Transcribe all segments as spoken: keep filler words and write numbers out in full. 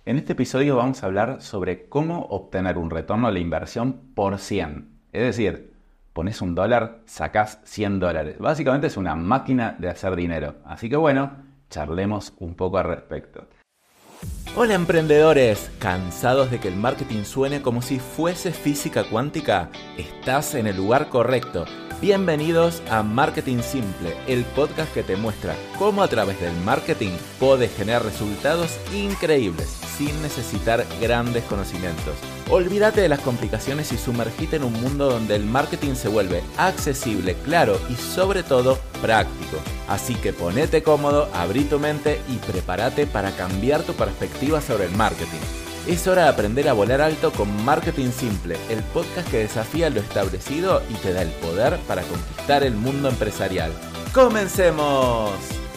En este episodio vamos a hablar sobre cómo obtener un retorno de la inversión por cien. Es decir, pones un dólar, sacás cien dólares. Básicamente es una máquina de hacer dinero. Así que bueno, charlemos un poco al respecto. Hola emprendedores, ¿cansados de que el marketing suene como si fuese física cuántica? Estás en el lugar correcto. Bienvenidos a Marketing Simple, el podcast que te muestra cómo a través del marketing podés generar resultados increíbles sin necesitar grandes conocimientos. Olvídate de las complicaciones y sumergite en un mundo donde el marketing se vuelve accesible, claro y sobre todo práctico. Así que ponete cómodo, abrí tu mente y prepárate para cambiar tu perspectiva sobre el marketing. Es hora de aprender a volar alto con Marketing Simple, el podcast que desafía lo establecido y te da el poder para conquistar el mundo empresarial. ¡Comencemos!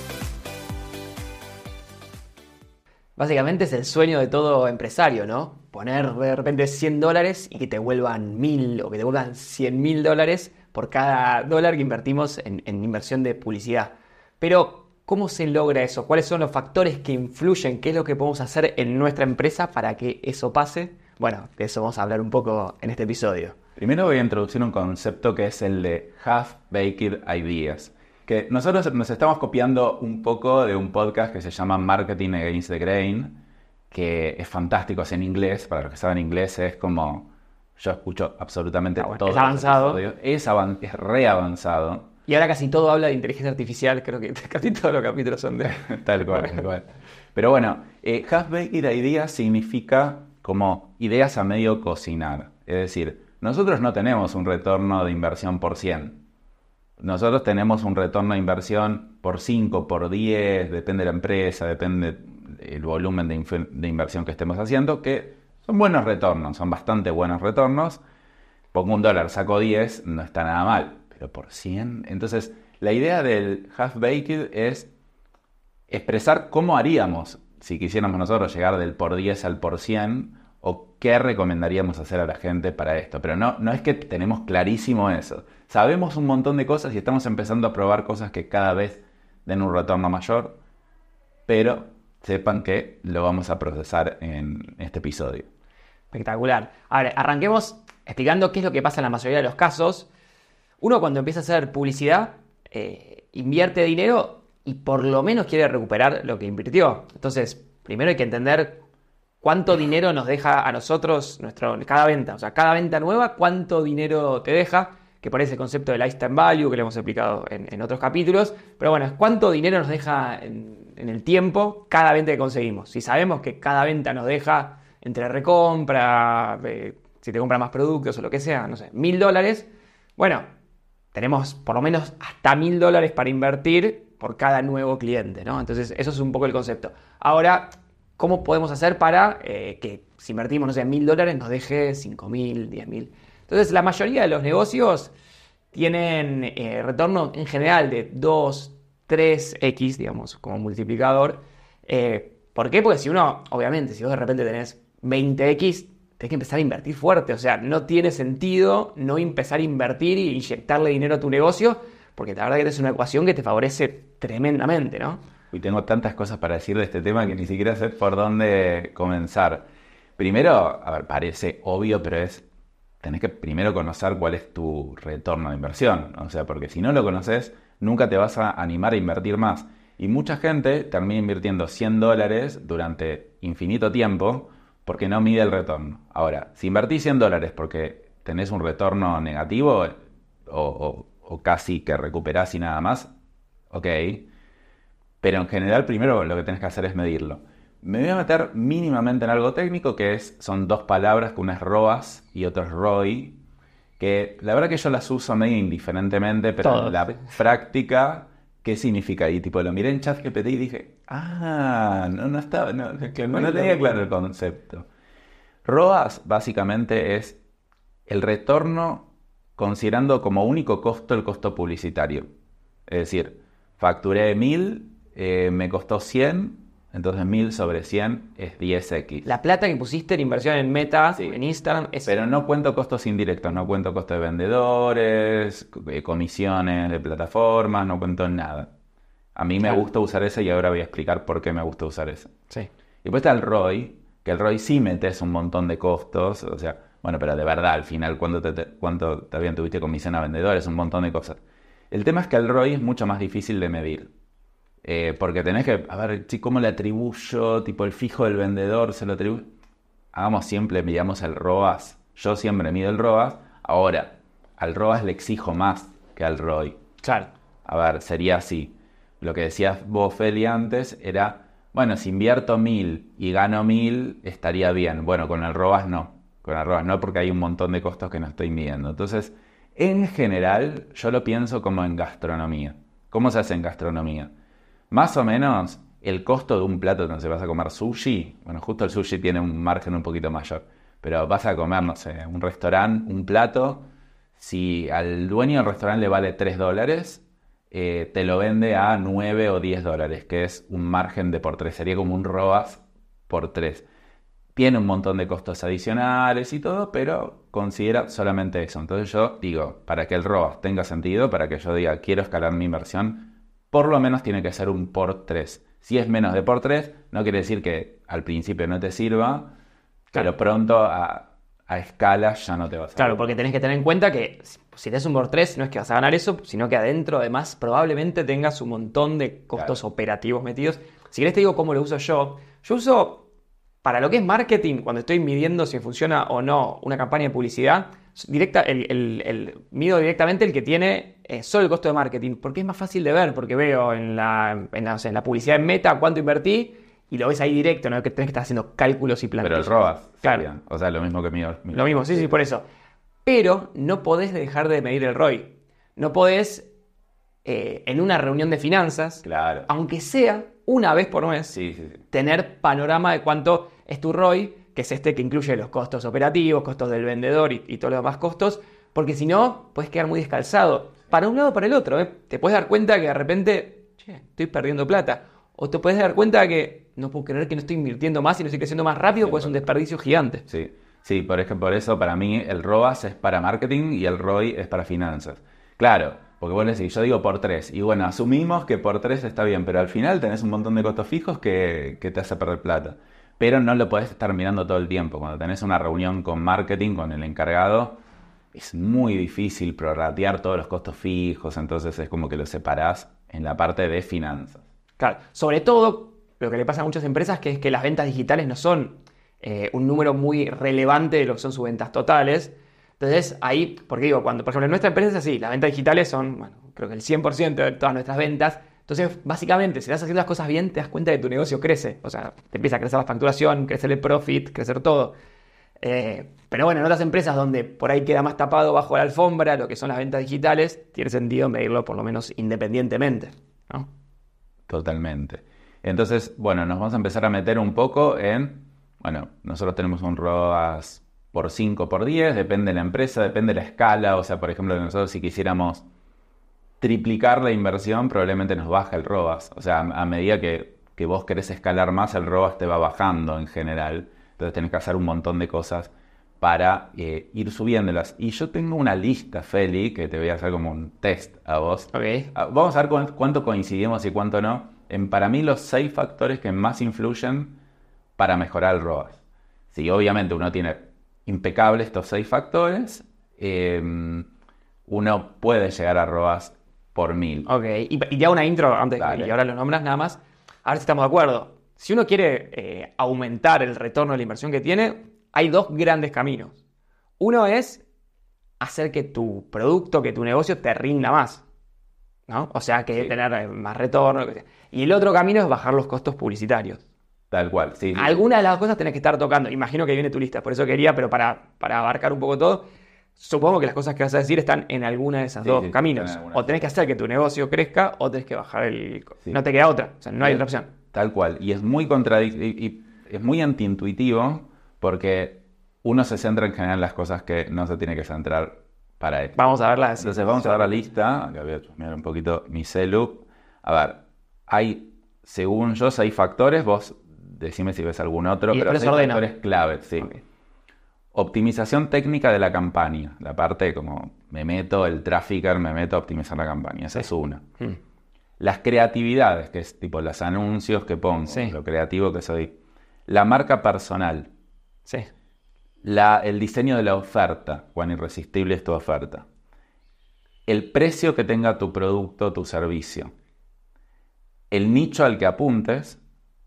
Básicamente es el sueño de todo empresario, ¿no? Poner de repente cien dólares y que te vuelvan mil o que te vuelvan cien mil dólares por cada dólar que invertimos en, en inversión de publicidad. Pero, ¿cómo se logra eso? ¿Cuáles son los factores que influyen? ¿Qué es lo que podemos hacer en nuestra empresa para que eso pase? Bueno, de eso vamos a hablar un poco en este episodio. Primero voy a introducir un concepto que es el de Half-Baked Ideas. Que nosotros nos estamos copiando un poco de un podcast que se llama Marketing Against the Grain, que es fantástico, es en inglés. Para los que saben inglés es como... Yo escucho absolutamente Ah, bueno, todo. es avanzado. Es, avan- es re avanzado. Y ahora casi todo habla de inteligencia artificial, creo que casi todos los capítulos son de... Tal cual, tal cual. Pero bueno, eh, Half-Baked Ideas significa como ideas a medio cocinar. Es decir, nosotros no tenemos un retorno de inversión por cien. Nosotros tenemos un retorno de inversión por cinco, por diez, depende de la empresa, depende del volumen de, inf- de inversión que estemos haciendo, que son buenos retornos, son bastante buenos retornos. Pongo un dólar, saco diez, no está nada mal, pero por cien. Entonces, la idea del Half-Baked es expresar cómo haríamos si quisiéramos nosotros llegar del por diez al por cien o qué recomendaríamos hacer a la gente para esto. Pero no, no es que tenemos clarísimo eso. Sabemos un montón de cosas y estamos empezando a probar cosas que cada vez den un retorno mayor, pero sepan que lo vamos a procesar en este episodio. Espectacular. Ahora, arranquemos explicando qué es lo que pasa en la mayoría de los casos. Uno cuando empieza a hacer publicidad, eh, invierte dinero y por lo menos quiere recuperar lo que invirtió. Entonces, primero hay que entender cuánto dinero nos deja a nosotros nuestro, cada venta. O sea, cada venta nueva, cuánto dinero te deja, que por ese concepto de lifetime value que le hemos explicado en, en otros capítulos. Pero bueno, es cuánto dinero nos deja en, en el tiempo cada venta que conseguimos. Si sabemos que cada venta nos deja entre recompra, eh, si te compran más productos o lo que sea, no sé, mil dólares, bueno, tenemos por lo menos hasta mil dólares para invertir por cada nuevo cliente, ¿no? Entonces, eso es un poco el concepto. Ahora, ¿cómo podemos hacer para eh, que si invertimos, no sé, mil dólares nos deje cinco mil, diez mil? Entonces, la mayoría de los negocios tienen eh, retorno en general de dos, tres equis, digamos, como multiplicador. Eh, ¿Por qué? Porque si uno, obviamente, si vos de repente tenés veinte equis, tenés que empezar a invertir fuerte. O sea, no tiene sentido no empezar a invertir e inyectarle dinero a tu negocio, porque la verdad que es una ecuación que te favorece tremendamente, ¿no? Y tengo tantas cosas para decir de este tema que ni siquiera sé por dónde comenzar. Primero, a ver, parece obvio, pero es, tenés que primero conocer cuál es tu retorno de inversión. O sea, porque si no lo conoces, nunca te vas a animar a invertir más. Y mucha gente termina invirtiendo cien dólares durante infinito tiempo porque no mide el retorno. Ahora, si invertís cien dólares porque tenés un retorno negativo o, o, o casi que recuperás y nada más, ok. Pero en general, primero lo que tenés que hacer es medirlo. Me voy a meter mínimamente en algo técnico, que es, son dos palabras, que una es R O A S y otra es R O I, que la verdad que yo las uso medio indiferentemente, pero Todos, en la sí. práctica, ¿qué significa? Y tipo, lo miré en ChatGPT y dije, ah, no, no estaba, no, no tenía claro el concepto. R O A S básicamente es el retorno considerando como único costo el costo publicitario. Es decir, facturé mil, eh, me costó cien, entonces mil sobre cien es diez equis. La plata que pusiste en inversión en Meta, Sí. en Instagram, es... Pero no cuento costos indirectos, no cuento costos de vendedores, eh, comisiones de plataformas, no cuento nada. A mí me Claro. gusta usar ese y ahora voy a explicar por qué me gusta usar ese. Sí. Y después está el R O I, que el R O I sí metes un montón de costos, o sea, bueno, pero de verdad, al final, ¿cuánto, te, te, cuánto también tuviste comisión a vendedores? Un montón de cosas. El tema es que el R O I es mucho más difícil de medir. Eh, porque tenés que, a ver, ¿cómo le atribuyo? Tipo, el fijo del vendedor se lo atribuye. Hagamos siempre, midamos el R O A S. Yo siempre mido el R O A S. Ahora, al R O A S le exijo más que al R O I. Claro. A ver, sería así. Lo que decías vos, Feli, antes era, bueno, si invierto mil y gano mil, estaría bien. Bueno, con el R O A S no. Con el R O A S no, porque hay un montón de costos que no estoy midiendo. Entonces, en general, yo lo pienso como en gastronomía. ¿Cómo se hace en gastronomía? Más o menos, el costo de un plato donde vas a comer sushi, bueno, justo el sushi tiene un margen un poquito mayor, pero vas a comer, no sé, un restaurante, un plato, si al dueño del restaurante le vale tres dólares, eh, te lo vende a nueve o diez dólares, que es un margen de por tres, sería como un R O A S por tres. Tiene un montón de costos adicionales y todo, pero considera solamente eso. Entonces yo digo, para que el R O A S tenga sentido, para que yo diga, quiero escalar mi inversión, por lo menos tiene que ser un por tres. Si es menos de por tres, no quiere decir que al principio no te sirva, claro, pero pronto a, a escala ya no te va a servir. Claro, porque tenés que tener en cuenta que si tenés un por tres no es que vas a ganar eso, sino que adentro además probablemente tengas un montón de costos claro. operativos metidos. Si querés te digo cómo lo uso yo. Yo uso, para lo que es marketing, cuando estoy midiendo si funciona o no una campaña de publicidad, directa, el, el, el, mido directamente el que tiene eh, solo el costo de marketing, porque es más fácil de ver, porque veo en la, en la, o sea, en la publicidad en Meta cuánto invertí y lo ves ahí directo, no que tenés que estar haciendo cálculos y plantillas. Pero el R O A S, claro. Sería, o sea, lo mismo que mido. Lo mismo, sí, sí, por eso. Pero no podés dejar de medir el R O I. No podés, eh, en una reunión de finanzas, claro. aunque sea una vez por mes, sí, sí, sí. tener panorama de cuánto es tu R O I, que es este que incluye los costos operativos, costos del vendedor y, y todos los demás costos, porque si no, puedes quedar muy descalzado. Para un lado o para el otro, ¿eh? Te puedes dar cuenta que de repente, che, estoy perdiendo plata. O te puedes dar cuenta que no puedo creer que no estoy invirtiendo más y no estoy creciendo más rápido, porque es un desperdicio gigante. Sí, sí, por ejemplo, por eso para mí el R O A S es para marketing y el R O I es para finanzas. Claro, porque vos decís, yo digo por tres, y bueno, asumimos que por tres está bien, pero al final tenés un montón de costos fijos que, que te hace perder plata. Pero no lo podés estar mirando todo el tiempo. Cuando tenés una reunión con marketing, con el encargado, es muy difícil prorratear todos los costos fijos, entonces es como que lo separás en la parte de finanzas. Claro, sobre todo lo que le pasa a muchas empresas, que es que las ventas digitales no son eh, un número muy relevante de lo que son sus ventas totales. Entonces ahí, porque digo, cuando por ejemplo en nuestra empresa es así, las ventas digitales son, bueno, creo que el cien por ciento de todas nuestras ventas. Entonces, básicamente, si estás haciendo las cosas bien, te das cuenta de que tu negocio crece. O sea, te empieza a crecer la facturación, crecer el profit, crecer todo. Eh, pero bueno, en otras empresas donde por ahí queda más tapado bajo la alfombra lo que son las ventas digitales, tiene sentido medirlo por lo menos independientemente, ¿no? Totalmente. Entonces, bueno, nos vamos a empezar a meter un poco en, bueno, nosotros tenemos un R O A S por cinco, por diez, depende de la empresa, depende de la escala. O sea, por ejemplo, nosotros si quisiéramos triplicar la inversión, probablemente nos baja el R O A S. O sea, a medida que, que vos querés escalar más, el R O A S te va bajando en general. Entonces tenés que hacer un montón de cosas para eh, ir subiéndolas. Y yo tengo una lista, Feli, que te voy a hacer como un test a vos. Okay. Vamos a ver cu- cuánto coincidimos y cuánto no. En, para mí, los seis factores que más influyen para mejorar el R O A S. Si obviamente uno tiene impecables estos seis factores, eh, uno puede llegar a R O A S por mil. Ok, y, y ya una intro antes, Dale. y ahora lo nombras nada más. A ver si estamos de acuerdo. Si uno quiere eh, aumentar el retorno de la inversión que tiene, hay dos grandes caminos. Uno es hacer que tu producto, que tu negocio te rinda más, ¿no? O sea, que Sí. tener más retorno. Lo que sea. Y el otro camino es bajar los costos publicitarios. Tal cual, sí. sí. Algunas de las cosas tenés que estar tocando. Imagino que viene tu lista, por eso quería, pero para, para abarcar un poco todo, supongo que las cosas que vas a decir están en alguna de esas Sí, dos sí, caminos. están en alguna. O tenés que hacer que tu negocio crezca o tenés que bajar el... Sí. No te queda otra, o sea, no hay otra opción. Tal cual. Y es muy contradictivo y, y es muy antiintuitivo porque uno se centra en general en las cosas que no se tiene que centrar para esto. Vamos a verlas. Entonces vamos a ver la lista. Acá voy a chusmear un poquito mi celu. A ver, hay, según yo, seis factores. Vos decime si ves algún otro. Y pero después seis ordeno. factores clave, sí. Ok. Optimización técnica de la campaña. La parte como me meto, el trafficker, me meto a optimizar la campaña. Esa es una. Hmm. Las creatividades, que es tipo los anuncios que pongo, Sí. lo creativo que soy. La marca personal. Sí. La, el diseño de la oferta, cuán irresistible es tu oferta. El precio que tenga tu producto o tu servicio. El nicho al que apuntes.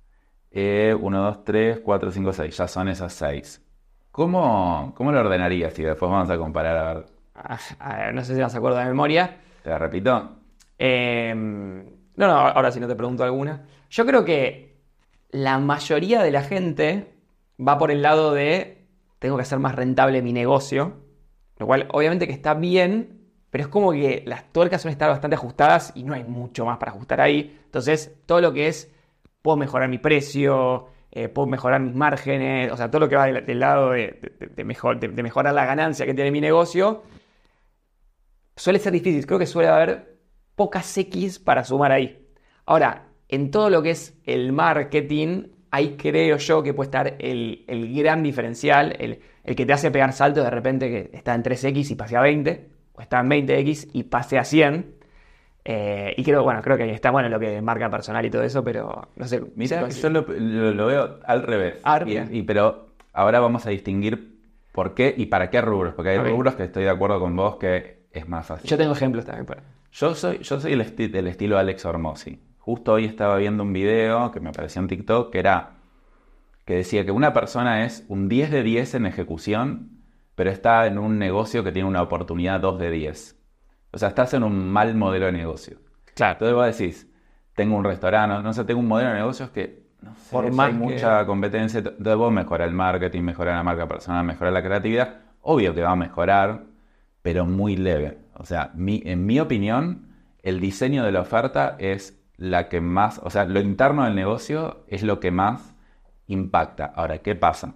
uno, dos, tres, cuatro, cinco, seis. Ya son esas seis. ¿Cómo, cómo lo ordenarías? Y después vamos a comparar. A ver. Ah, a ver, no sé si vas a acuerdo de memoria. ¿Te la repito? Eh, no, no, ahora sí no te pregunto alguna. Yo creo que la mayoría de la gente va por el lado de tengo que hacer más rentable mi negocio, lo cual obviamente que está bien, pero es como que las tuercas suelen estar bastante ajustadas y no hay mucho más para ajustar ahí. Entonces, todo lo que es, puedo mejorar mi precio, eh, puedo mejorar mis márgenes, o sea, todo lo que va del, del lado de, de, de, mejor, de, de mejorar la ganancia que tiene mi negocio, suele ser difícil. Creo que suele haber pocas X para sumar ahí. Ahora, en todo lo que es el marketing, ahí creo yo que puede estar el, el gran diferencial, el, el que te hace pegar saltos de repente que está en tres X y pase a veinte, o está en veinte X y pase a cien. Eh, y creo, bueno, creo que ahí está bueno lo que es marca personal y todo eso, pero no sé. Mira, yo lo, lo, lo veo al revés. Ah, y, y, pero ahora vamos a distinguir por qué y para qué rubros, porque hay okay. rubros que estoy de acuerdo con vos que es más fácil. Yo tengo ejemplos también. Para... Yo soy, yo soy el esti- del estilo Alex Hormozi. Justo hoy estaba viendo un video que me apareció en TikTok que era que decía que una persona es un diez de diez en ejecución, pero está en un negocio que tiene una oportunidad dos de diez. O sea, estás en un mal modelo de negocio. Claro. Entonces vos decís, tengo un restaurante, no sé, tengo un modelo de negocios que no sé, Por más hay que... mucha competencia. Entonces vos mejorar el marketing, mejorar la marca personal, mejorar la creatividad. Obvio que va a mejorar, pero muy leve. O sea, mi, en mi opinión, el diseño de la oferta es la que más, o sea, lo interno del negocio es lo que más impacta. Ahora, ¿qué pasa?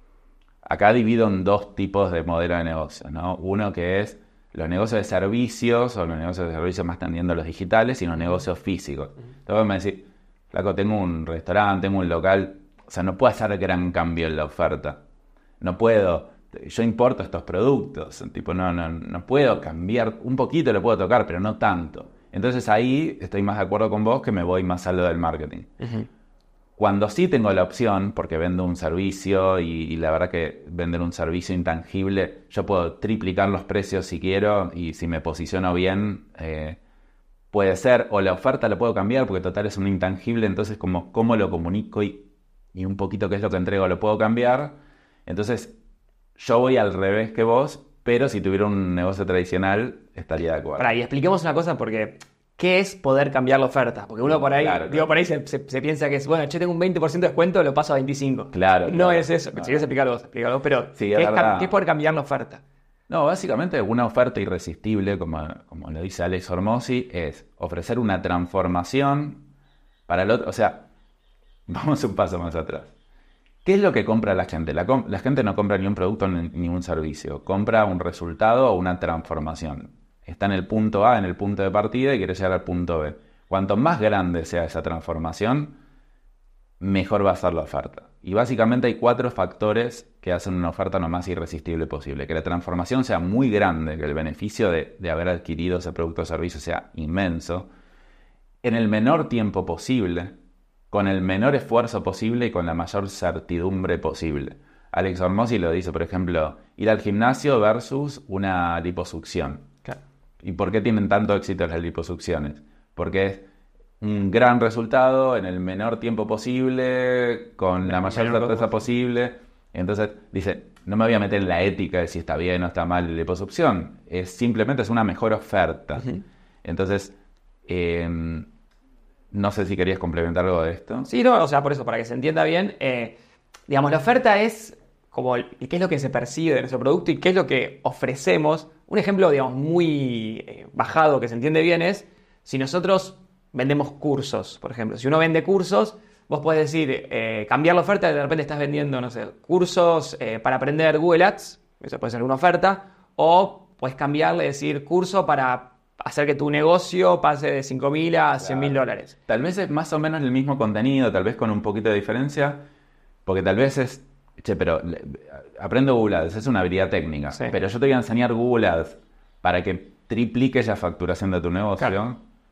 Acá divido en dos tipos de modelo de negocio, ¿no? Uno que es los negocios de servicios, o los negocios de servicios más tendiendo a los digitales, y los negocios físicos. Entonces me decís, flaco, tengo un restaurante, tengo un local, o sea, no puedo hacer gran cambio en la oferta. No puedo, yo importo estos productos, tipo, no, no, no puedo cambiar, un poquito lo puedo tocar, pero no tanto. Entonces ahí estoy más de acuerdo con vos que me voy más a lo del marketing. Uh-huh. Cuando sí tengo la opción, porque vendo un servicio y, y la verdad que vender un servicio intangible, yo puedo triplicar los precios si quiero y si me posiciono bien, eh, puede ser, o la oferta la puedo cambiar porque total es un intangible, entonces como cómo lo comunico y, y un poquito qué es lo que entrego lo puedo cambiar. Entonces yo voy al revés que vos, pero si tuviera un negocio tradicional estaría de acuerdo. Pará, y expliquemos una cosa porque... ¿Qué es poder cambiar la oferta? Porque uno por ahí, claro, digo, claro. por ahí se, se, se piensa que es, bueno, che, tengo un veinte por ciento de descuento, lo paso a veinticinco. Claro. No claro, es eso. no. Si quieres explicarlo vos, explícalo vos, pero sí, ¿qué, es es, ¿qué es poder cambiar la oferta? No, básicamente una oferta irresistible, como, como lo dice Alex Hormozi, es ofrecer una transformación para el otro. O sea, vamos un paso más atrás. ¿Qué es lo que compra la gente? La, la gente no compra ni un producto ni, ni un servicio. Compra un resultado o una transformación. Está en el punto A, en el punto de partida y quiere llegar al punto B. Cuanto más grande sea esa transformación, mejor va a ser la oferta. Y básicamente hay cuatro factores que hacen una oferta lo más irresistible posible. Que la transformación sea muy grande, que el beneficio de, de haber adquirido ese producto o servicio sea inmenso, en el menor tiempo posible, con el menor esfuerzo posible y con la mayor certidumbre posible. Alex Hormozi lo dice, por ejemplo, ir al gimnasio versus una liposucción. Claro. ¿Y por qué tienen tanto éxito las liposucciones? Porque es un gran resultado en el menor tiempo posible, con la mayor certeza posible. Entonces dice, no me voy a meter en la ética de si está bien o está mal la liposucción. Es simplemente es una mejor oferta. Uh-huh. Entonces, eh, no sé si querías complementar algo de esto. Sí, no, o sea, por eso, para que se entienda bien, eh, digamos, la oferta es como el, qué es lo que se percibe de nuestro producto y qué es lo que ofrecemos. Un ejemplo, digamos, muy eh, bajado que se entiende bien es si nosotros vendemos cursos, por ejemplo. Si uno vende cursos, vos podés decir, eh, cambiar la oferta, de repente estás vendiendo, no sé, cursos eh, para aprender Google Ads, eso puede ser una oferta, o puedes cambiarle, decir, curso para hacer que tu negocio pase de cinco mil a cien mil dólares. Tal vez es más o menos el mismo contenido, tal vez con un poquito de diferencia, porque tal vez es, che, pero aprendo Google Ads, es una habilidad técnica, sí. Pero yo te voy a enseñar Google Ads para que tripliques la facturación de tu negocio. Claro.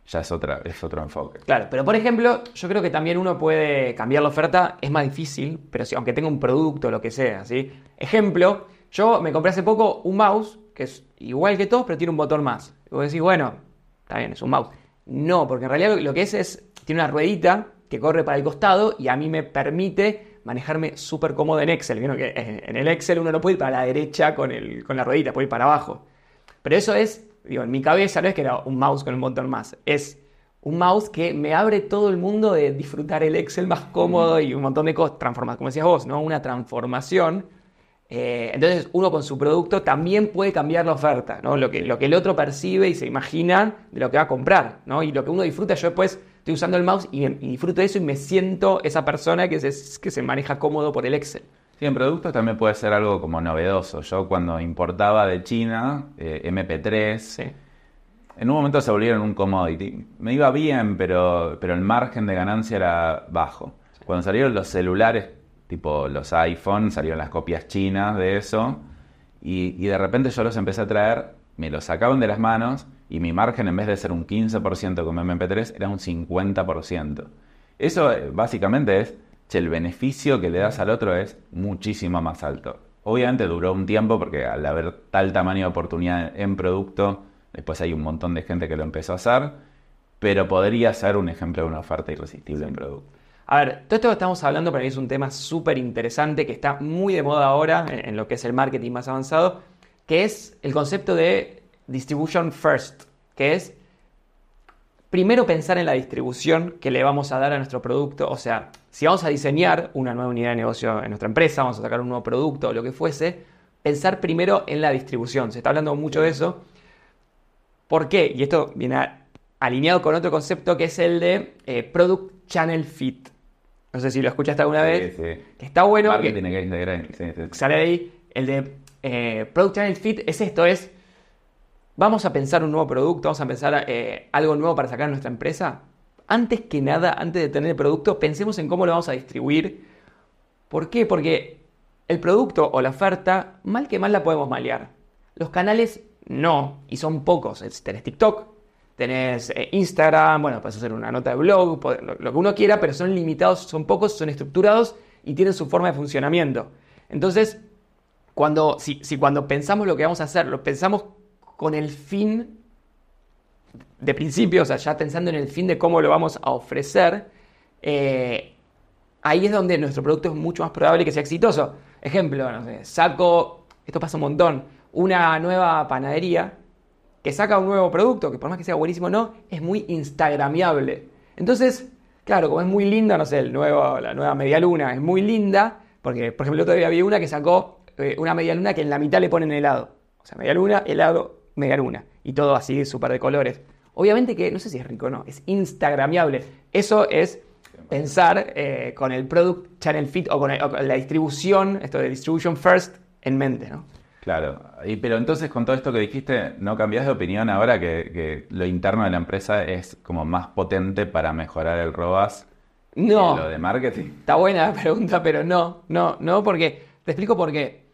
ya es, otra, es otro enfoque. Claro, pero por ejemplo, yo creo que también uno puede cambiar la oferta, es más difícil, pero si, aunque tenga un producto o lo que sea, ¿sí? Ejemplo, yo me compré hace poco un mouse que es igual que todos, pero tiene un botón más. Y vos decís, bueno, está bien, es un mouse. No, porque en realidad lo que es es, tiene una ruedita que corre para el costado y a mí me permite manejarme súper cómodo en Excel. ¿Vieron que en el Excel uno no puede ir para la derecha con, el, con la ruedita, puede ir para abajo. Pero eso es, digo, en mi cabeza no es que era un mouse con un botón más, es un mouse que me abre todo el mundo de disfrutar el Excel más cómodo y un montón de cosas, transformadas, como decías vos, ¿no? Una transformación. Eh, entonces uno con su producto también puede cambiar la oferta, ¿no? Lo que, lo que el otro percibe y se imagina de lo que va a comprar, ¿no? Y lo que uno disfruta, yo después estoy usando el mouse y, y disfruto de eso y me siento esa persona que se, que se maneja cómodo por el Excel. Sí, en productos también puede ser algo como novedoso. Yo cuando importaba de China eh, eme pe tres, Sí. en un momento se volvieron un commodity. Me iba bien, pero, pero el margen de ganancia era bajo. Cuando salieron los celulares, tipo los iPhone, salieron las copias chinas de eso, y, y de repente yo los empecé a traer, me los sacaban de las manos, y mi margen en vez de ser un quince por ciento con eme pe tres, era un cincuenta por ciento. Eso eh, básicamente es, che, el beneficio que le das al otro es muchísimo más alto. Obviamente duró un tiempo, porque al haber tal tamaño de oportunidad en producto, después hay un montón de gente que lo empezó a hacer, pero podría ser un ejemplo de una oferta irresistible en producto. A ver, todo esto que estamos hablando para mí es un tema súper interesante que está muy de moda ahora en, en lo que es el marketing más avanzado, que es el concepto de distribution first, que es primero pensar en la distribución que le vamos a dar a nuestro producto. O sea, si vamos a diseñar una nueva unidad de negocio en nuestra empresa, vamos a sacar un nuevo producto o lo que fuese, pensar primero en la distribución. Se está hablando mucho de eso. ¿Por qué? Y esto viene a, alineado con otro concepto que es el de eh, Product Channel Fit. No sé si lo escuchaste alguna Sí, vez. sí. Que está bueno. Marketing Que, Engagement, sí, sí. sale de ahí. El de eh, Product Channel Fit es esto, es vamos a pensar un nuevo producto, vamos a pensar eh, algo nuevo para sacar a nuestra empresa. Antes que nada, antes de tener el producto, pensemos en cómo lo vamos a distribuir. ¿Por qué? Porque el producto o la oferta, mal que mal la podemos malear. Los canales no, y son pocos. Tenés TikTok, tenés eh, Instagram, bueno, puedes hacer una nota de blog, lo, lo que uno quiera, pero son limitados, son pocos, son estructurados y tienen su forma de funcionamiento. Entonces, cuando, si, si cuando pensamos lo que vamos a hacer, lo pensamos con el fin de principio, o sea, ya pensando en el fin de cómo lo vamos a ofrecer, eh, ahí es donde nuestro producto es mucho más probable que sea exitoso. Ejemplo, no sé, saco, esto pasa un montón, una nueva panadería que saca un nuevo producto, que por más que sea buenísimo o no, es muy instagramiable. Entonces, claro, como es muy linda, no sé, el nuevo, la nueva medialuna es muy linda, porque, por ejemplo, todavía había una que sacó eh, una medialuna que en la mitad le ponen helado. O sea, medialuna, helado, medialuna. Y todo así, súper de colores. Obviamente que, no sé si es rico o no, es instagramiable. Eso es pensar eh, con el Product Channel Fit o con, el, o con la distribución, esto de Distribution First, en mente, ¿no? Claro, y, pero entonces con todo esto que dijiste, ¿no cambiás de opinión ahora que, que lo interno de la empresa es como más potente para mejorar el R O A S No. que lo de marketing? Está buena la pregunta, pero no, no, no, porque te explico por qué.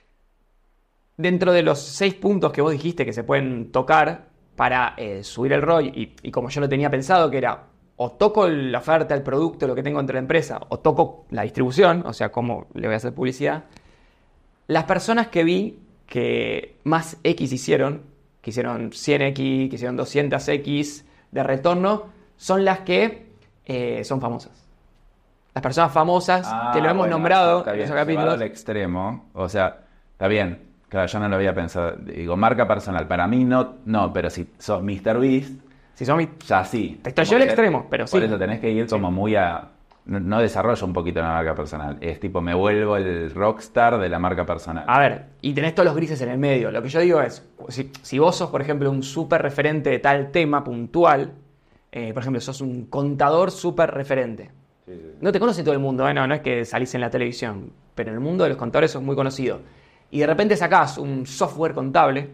Dentro de los seis puntos que vos dijiste que se pueden tocar para eh, subir el R O I, y, y como yo lo tenía pensado, que era o toco la oferta, el producto, lo que tengo entre la empresa, o toco la distribución, o sea, cómo le voy a hacer publicidad. Las personas que vi que más X hicieron, que hicieron cien X, que hicieron doscientos X de retorno, son las que eh, son famosas. Las personas famosas, Ah, que lo hemos bueno, nombrado está en bien, esos llevado capítulos. al extremo, o sea, está bien, claro, yo no lo había pensado, digo, marca personal, para mí no, no, pero si sos míster Beast, Si son mis... ya sí. Te estoy yo Como al que- extremo, pero sí. Por eso tenés que ir como muy a... No, no desarrollo un poquito la marca personal, es tipo, me vuelvo el rockstar de la marca personal. A ver, y tenés todos los grises en el medio. Lo que yo digo es, si, si vos sos, por ejemplo, un súper referente de tal tema puntual, eh, por ejemplo, sos un contador súper referente. Sí, sí. No te conoce todo el mundo, ¿eh? no, no es que salís en la televisión, pero en el mundo de los contadores sos muy conocido. Y de repente sacás un software contable,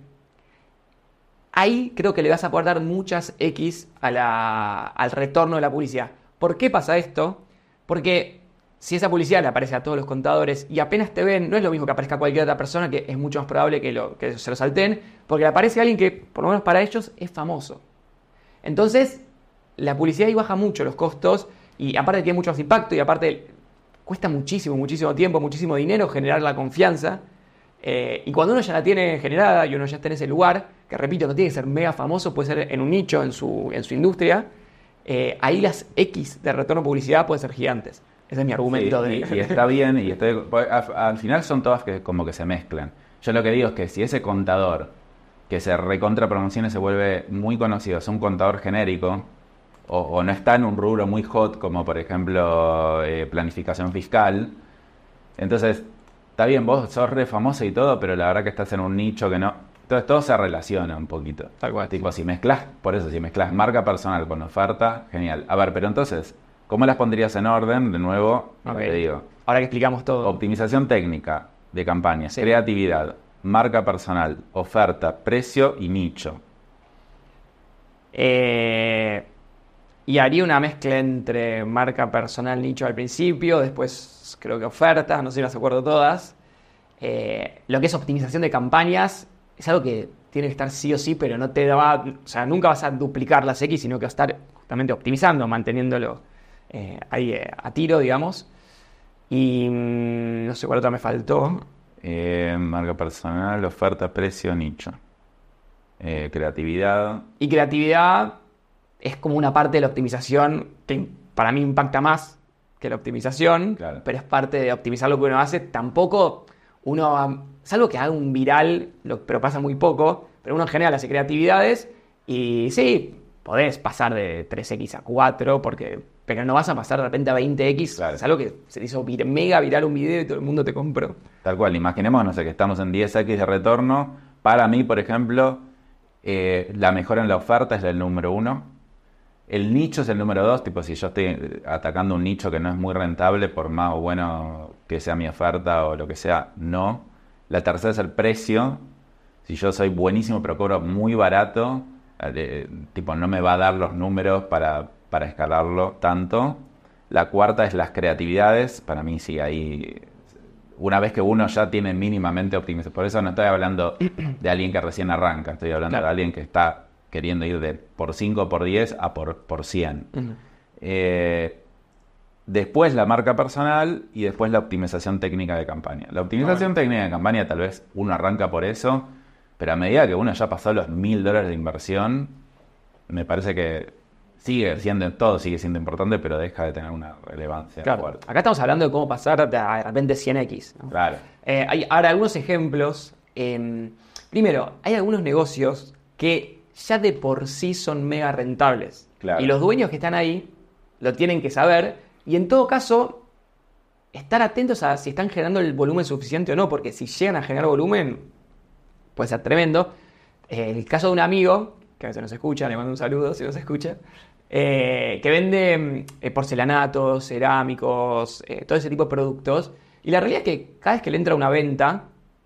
ahí creo que le vas a poder dar muchas X a la, al retorno de la publicidad. ¿Por qué pasa esto? Porque si esa publicidad le aparece a todos los contadores y apenas te ven, no es lo mismo que aparezca cualquier otra persona, que es mucho más probable que, lo, que se lo salten, porque le aparece alguien que, por lo menos para ellos, es famoso. Entonces, la publicidad ahí baja mucho los costos y aparte tiene mucho más impacto y aparte cuesta muchísimo, muchísimo tiempo, muchísimo dinero generar la confianza. Eh, y cuando uno ya la tiene generada y uno ya está en ese lugar, que repito, no tiene que ser mega famoso, puede ser en un nicho, en su, en su industria, eh, ahí las X de retorno publicidad pueden ser gigantes. Ese es mi argumento. Sí, de... y, y está bien, y estoy, al, al final son todas que como que se mezclan. Yo lo que digo es que si ese contador que se recontra promociona y se vuelve muy conocido, es un contador genérico, o, o no está en un rubro muy hot, como por ejemplo eh, planificación fiscal, entonces está bien, vos sos re famoso y todo, pero la verdad que estás en un nicho que no... Entonces todo se relaciona un poquito. Tal cual. Tipo, si mezclas, por eso, si mezclas marca personal con oferta, genial. A ver, pero entonces, ¿cómo las pondrías en orden? De nuevo, Okay. te digo. Ahora que explicamos todo. Optimización técnica de campañas, Sí. creatividad, marca personal, oferta, precio y nicho. Eh, y haría una mezcla entre marca personal, nicho al principio, después creo que ofertas, no sé si las acuerdo todas. Eh, lo que es optimización de campañas es algo que tiene que estar sí o sí, pero no te va, o sea, nunca vas a duplicar las X, sino que vas a estar justamente optimizando, manteniéndolo eh, ahí eh, a tiro, digamos. Y mm, no sé cuál otra me faltó. Eh, marca personal, oferta, precio, nicho. Eh, creatividad. Y creatividad es como una parte de la optimización que para mí impacta más que la optimización, Claro. pero es parte de optimizar lo que uno hace. Tampoco uno, salvo que haga un viral, lo, pero pasa muy poco, pero uno en general hace creatividades y sí, podés pasar de tres X a cuatro, porque, pero no vas a pasar de repente a veinte X, Claro. es algo que se te hizo vir- mega viral un video y todo el mundo te compró. Tal cual, imaginemos, no sé, que estamos en diez X de retorno. Para mí, por ejemplo, eh, la mejora en la oferta es el número uno. El nicho es el número dos, tipo si yo estoy atacando un nicho que no es muy rentable, por más bueno que sea mi oferta o lo que sea, no. La tercera es el precio. Si yo soy buenísimo pero cobro muy barato, eh, tipo no me va a dar los números para, para escalarlo tanto. La cuarta es las creatividades. Para mí sí, ahí... Una vez que uno ya tiene mínimamente optimizado. Por eso no estoy hablando de alguien que recién arranca. Estoy hablando Claro. de alguien que está queriendo ir de por cinco, por diez a por, por cien. Ujú. Eh, después la marca personal y después la optimización técnica de campaña. La optimización técnica de campaña tal vez uno arranca por eso, pero a medida que uno ya pasó los mil dólares de inversión, me parece que sigue siendo, todo sigue siendo importante, pero deja de tener una relevancia Claro. fuerte. Acá estamos hablando de cómo pasar de, de repente cien X, ¿no? Claro. Eh, hay ahora algunos ejemplos. Eh, primero, hay algunos negocios que ya de por sí son mega rentables. Claro. Y los dueños que están ahí lo tienen que saber. Y en todo caso, estar atentos a si están generando el volumen suficiente o no. Porque si llegan a generar volumen, puede ser tremendo. Eh, el caso de un amigo, que a veces nos escucha, le mando un saludo si nos escucha, eh, que vende eh, porcelanatos, cerámicos, eh, todo ese tipo de productos. Y la realidad es que cada vez que le entra una venta,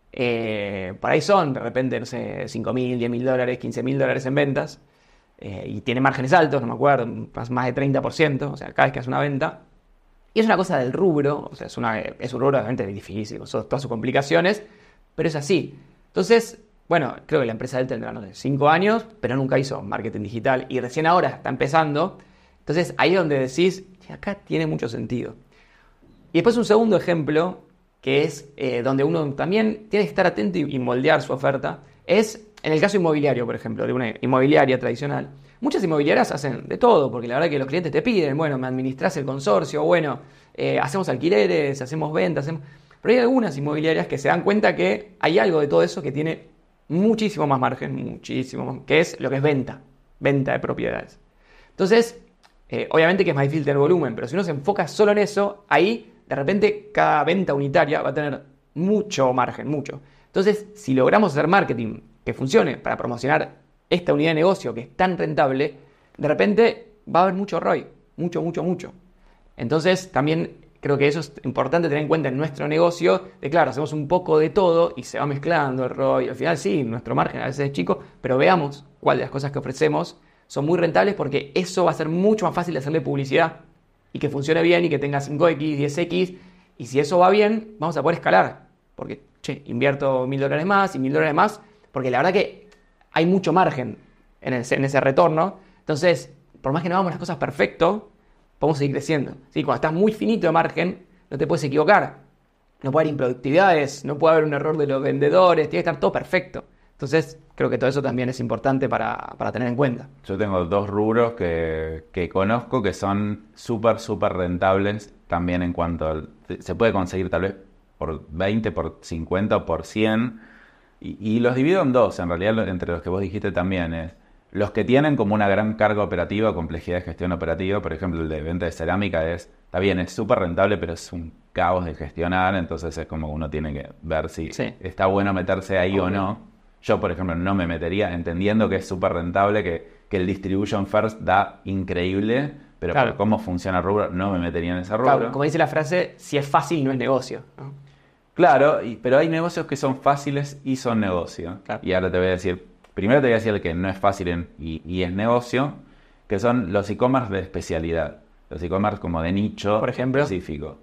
eh, por ahí son de repente, no sé, cinco mil, diez mil dólares, quince mil dólares en ventas. Eh, y tiene márgenes altos, no me acuerdo, más, más de treinta por ciento, o sea, cada vez que hace una venta. Y es una cosa del rubro, o sea, es, una, es un rubro obviamente difícil, con todas sus complicaciones, pero es así. Entonces, bueno, creo que la empresa de él tendrá, no sé, cinco años, pero nunca hizo marketing digital y recién ahora está empezando. Entonces, ahí es donde decís, acá tiene mucho sentido. Y después un segundo ejemplo, que es eh, donde uno también tiene que estar atento y, y moldear su oferta, es en el caso inmobiliario, por ejemplo, de una inmobiliaria tradicional. Muchas inmobiliarias hacen de todo, porque la verdad que los clientes te piden, bueno, me administrás el consorcio, bueno, eh, hacemos alquileres, hacemos ventas, hacemos... pero hay algunas inmobiliarias que se dan cuenta que hay algo de todo eso que tiene muchísimo más margen, muchísimo más, que es lo que es venta, venta de propiedades. Entonces, eh, obviamente que es más difícil tener volumen, pero si uno se enfoca solo en eso, ahí de repente cada venta unitaria va a tener mucho margen, mucho. Entonces, si logramos hacer marketing que funcione para promocionar esta unidad de negocio que es tan rentable, de repente va a haber mucho R O I, mucho, mucho, mucho. Entonces, también creo que eso es importante tener en cuenta en nuestro negocio, de claro, hacemos un poco de todo y se va mezclando el R O I. Al final sí, nuestro margen a veces es chico, pero veamos cuál de las cosas que ofrecemos son muy rentables, porque eso va a ser mucho más fácil de hacerle publicidad y que funcione bien y que tenga cinco X, diez X. Y si eso va bien, vamos a poder escalar. Porque, che, invierto mil dólares más y mil dólares más, porque la verdad que hay mucho margen en ese, en ese retorno. Entonces, por más que no hagamos las cosas perfecto, podemos seguir creciendo. ¿Sí? Cuando estás muy finito de margen, no te puedes equivocar. No puede haber improductividades, no puede haber un error de los vendedores, tiene que estar todo perfecto. Entonces, creo que todo eso también es importante para, para tener en cuenta. Yo tengo dos rubros que, que conozco que son súper, súper rentables también en cuanto al... Se puede conseguir tal vez por veinte, por cincuenta o por cien. Y, y los divido en dos, en realidad, entre los que vos dijiste también. Es los que tienen como una gran carga operativa, complejidad de gestión operativa. Por ejemplo, el de venta de cerámica es... Está bien, es súper rentable, pero es un caos de gestionar. Entonces es como uno tiene que ver si Sí. está bueno meterse ahí Obvio. o no. Yo, por ejemplo, no me metería, entendiendo que es súper rentable, que, que el Distribution First da increíble, pero Claro. por cómo funciona el rubro, no me metería en ese rubro. Claro, como dice la frase, si es fácil no es negocio, ¿no? Claro, y- pero hay negocios que son fáciles y son negocio. Claro. Y ahora te voy a decir, primero te voy a decir el que no es fácil en- y, y es negocio, que son los e-commerce de especialidad. Los e-commerce como de nicho Por ejemplo. específico.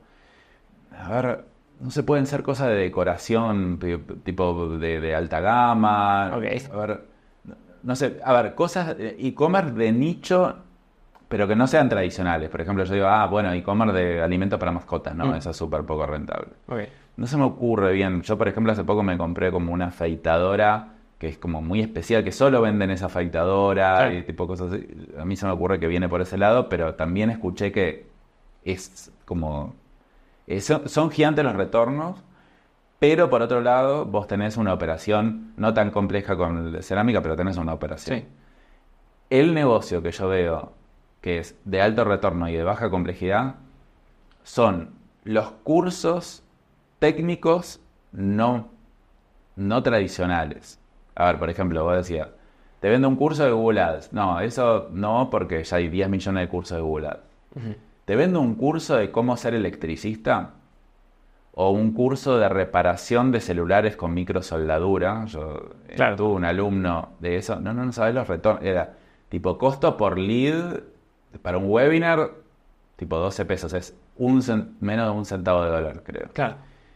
A ver, no se pueden ser cosas de decoración, pi- tipo de, de alta gama. Ok. A ver, no- no sé, a ver, cosas de e-commerce de nicho, pero que no sean tradicionales. Por ejemplo, yo digo, ah, bueno, e-commerce de alimentos para mascotas, no, Mm. eso es súper poco rentable. Ok. No se me ocurre bien. Yo, por ejemplo, hace poco me compré como una afeitadora que es como muy especial, que solo venden esa afeitadora Claro. y tipo cosas así. A mí se me ocurre que viene por ese lado, pero también escuché que es como... eh, son, son gigantes los retornos, pero por otro lado, vos tenés una operación no tan compleja con el de cerámica, pero tenés una operación. Sí. El negocio que yo veo que es de alto retorno y de baja complejidad son los cursos técnicos no, no tradicionales. A ver, por ejemplo, vos decías, te vendo un curso de Google Ads. No, eso no, porque ya hay diez millones de cursos de Google Ads. Ujú. ¿Te vendo un curso de cómo ser electricista? ¿O un curso de reparación de celulares con microsoldadura? Yo eh, Claro. tuve un alumno de eso. No, no, no sabés los retornos. Era tipo costo por lead para un webinar, tipo doce pesos. Es un cen- menos de un centavo de dólar, creo. Claro.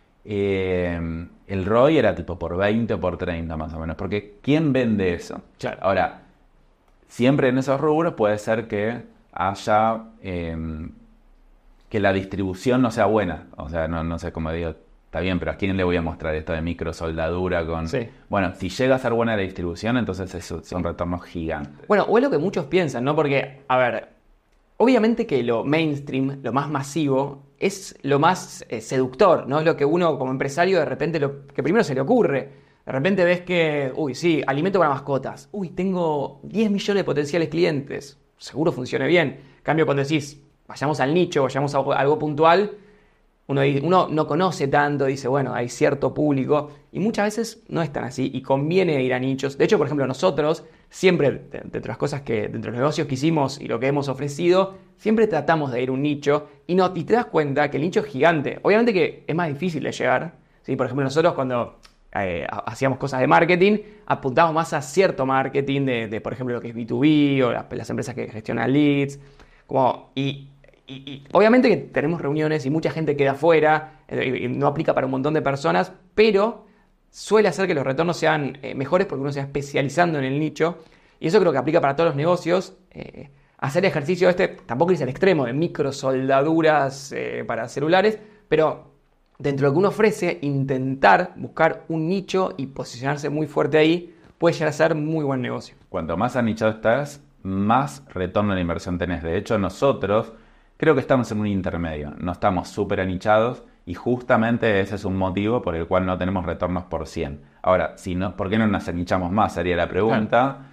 Eh, el R O I era tipo por veinte o por treinta más o menos. Porque ¿quién vende eso? Claro. Ahora, siempre en esos rubros puede ser que haya... eh, que la distribución no sea buena. O sea, no, no sé cómo digo, está bien, pero ¿a quién le voy a mostrar esto de microsoldadura con...? Sí. Bueno, si llega a ser buena la distribución, entonces eso son retornos gigantes. Bueno, o es lo que muchos piensan, ¿no? Porque, a ver, obviamente que lo mainstream, lo más masivo, es lo más eh, seductor, ¿no? Es lo que uno como empresario de repente, lo que primero se le ocurre. De repente ves que, uy, sí, alimento para mascotas. Uy, tengo diez millones de potenciales clientes. Seguro funcione bien. En cambio, cuando decís, vayamos al nicho, vayamos a algo, algo puntual, uno, di- uno no conoce tanto, dice, bueno, hay cierto público, y muchas veces no es tan así, y conviene ir a nichos. De hecho, por ejemplo, nosotros, siempre, de- dentro de las cosas que, dentro de los negocios que hicimos y lo que hemos ofrecido, siempre tratamos de ir a un nicho, y, no, y te das cuenta que el nicho es gigante. Obviamente que es más difícil de llegar, ¿sí? Por ejemplo, nosotros cuando eh, ha- hacíamos cosas de marketing, apuntamos más a cierto marketing de, de, por ejemplo, lo que es B dos B, o la- las empresas que gestionan leads, como, y, y- y obviamente que tenemos reuniones y mucha gente queda afuera, eh, y no aplica para un montón de personas, pero suele hacer que los retornos sean eh, mejores porque uno se va especializando en el nicho, y eso creo que aplica para todos los negocios. eh, hacer ejercicio este, tampoco es el extremo de microsoldaduras eh, para celulares, pero dentro de lo que uno ofrece, intentar buscar un nicho y posicionarse muy fuerte ahí puede llegar a ser muy buen negocio. Cuanto más anichado estás, más retorno de la inversión tenés. De hecho, nosotros creo que estamos en un intermedio. No estamos súper anichados y justamente ese es un motivo por el cual no tenemos retornos por cien. Ahora, si no, ¿por qué no nos anichamos más? Sería la pregunta.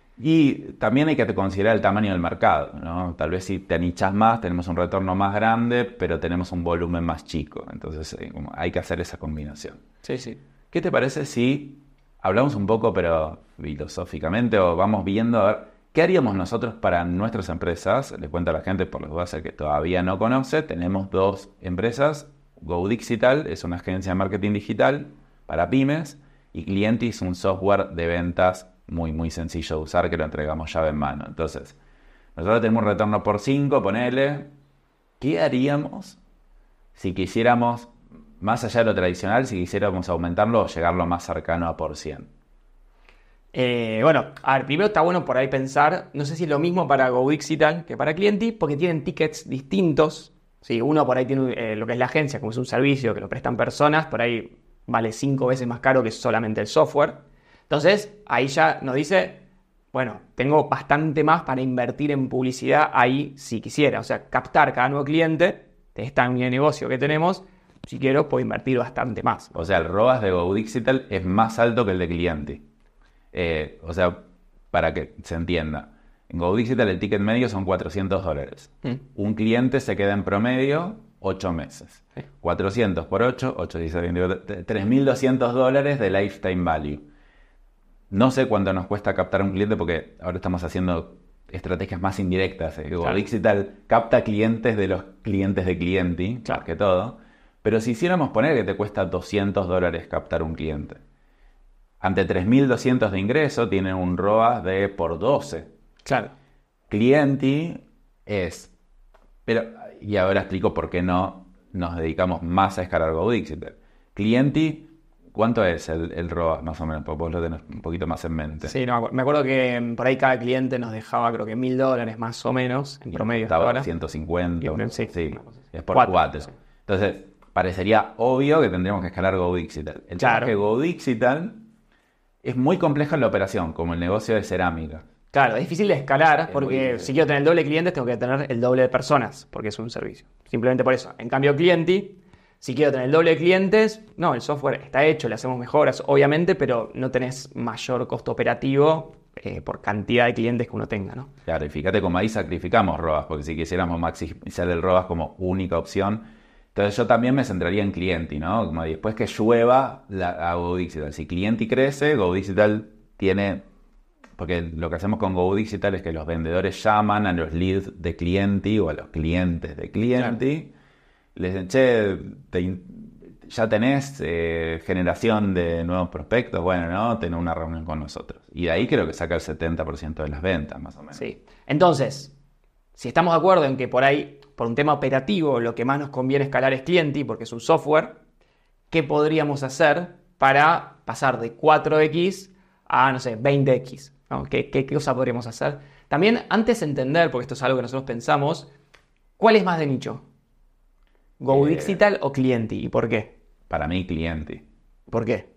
Y también hay que considerar el tamaño del mercado, ¿no? Tal vez si te anichas más, tenemos un retorno más grande, pero tenemos un volumen más chico. Entonces eh, como hay que hacer esa combinación. Sí, sí. ¿Qué te parece si hablamos un poco, pero filosóficamente, o vamos viendo a ver qué haríamos nosotros para nuestras empresas? Les cuento a la gente, por las dudas que todavía no conoce, tenemos dos empresas. GoDigital es una agencia de marketing digital para pymes y Clienti es un software de ventas muy, muy sencillo de usar que lo entregamos llave en mano. Entonces, nosotros tenemos un retorno por cinco, ponele. ¿Qué haríamos si quisiéramos, más allá de lo tradicional, si quisiéramos aumentarlo o llegarlo más cercano a por cien? Eh, bueno, a ver, primero está bueno por ahí pensar, no sé si es lo mismo para GoDigital que para Clienti, porque tienen tickets distintos. Sí, uno por ahí tiene eh, lo que es la agencia, como es un servicio que lo prestan personas, por ahí vale cinco veces más caro que solamente el software. Entonces, ahí ya nos dice, bueno, tengo bastante más para invertir en publicidad ahí si quisiera. O sea, captar cada nuevo cliente de esta unidad de negocio que tenemos, si quiero, puedo invertir bastante más. O sea, el R O A S de GoDigital es más alto que el de Clienti. Eh, o sea, para que se entienda. En GoDigital el ticket medio son cuatrocientos dólares. Mm. Un cliente se queda en promedio ocho meses. Sí. cuatrocientos por ocho, ocho, dieciséis, veinte, tres mil doscientos dólares de lifetime value. No sé cuánto nos cuesta captar un cliente porque ahora estamos haciendo estrategias más indirectas. Eh. Claro. GoDigital capta clientes de los clientes de Clienti, claro, más que todo. Pero si hiciéramos poner que te cuesta doscientos dólares captar un cliente, ante tres mil doscientos de ingreso tienen un R O A S de por doce. Claro. Clienti es... Pero, y ahora explico por qué no nos dedicamos más a escalar GoDigital. Clienti, ¿cuánto es el, el R O A S más o menos? Porque vos lo tenés un poquito más en mente. Sí, no, me acuerdo que por ahí cada cliente nos dejaba creo que mil dólares más o menos en promedio. Estaba ahora. ciento cincuenta. Y, sí, sí, es por cuatro. cuatro. Sí. Entonces, parecería obvio que tendríamos que escalar GoDigital. El claro. tema es que GoDigital es muy compleja en la operación, como el negocio de cerámica. Claro, es difícil de escalar porque si quiero tener el doble de clientes tengo que tener el doble de personas porque es un servicio. Simplemente por eso. En cambio, Clienti, si quiero tener el doble de clientes, no, el software está hecho, le hacemos mejoras, obviamente, pero no tenés mayor costo operativo eh, por cantidad de clientes que uno tenga, ¿no? Claro, y fíjate como ahí sacrificamos R O A S, porque si quisiéramos maximizar el R O A S como única opción, entonces yo también me centraría en Clienti, ¿no? Como después que llueva la, a GoDigital. Si Clienti crece, GoDigital tiene... Porque lo que hacemos con GoDigital es que los vendedores llaman a los leads de Clienti o a los clientes de Clienti. Claro. Les dicen, che, te, ya tenés eh, generación de nuevos prospectos. Bueno, ¿no? Tenés una reunión con nosotros. Y de ahí creo que saca el setenta por ciento de las ventas, más o menos. Sí. Entonces, si estamos de acuerdo en que por ahí, por un tema operativo, lo que más nos conviene escalar es Clienti, porque es un software, ¿qué podríamos hacer para pasar de cuatro equis a, no sé, veinte equis? ¿No? ¿Qué, qué, ¿Qué cosa podríamos hacer? También, antes de entender, porque esto es algo que nosotros pensamos, ¿cuál es más de nicho? ¿GoDigital eh, o Clienti? ¿Y por qué? Para mí, Clienti. ¿Por qué?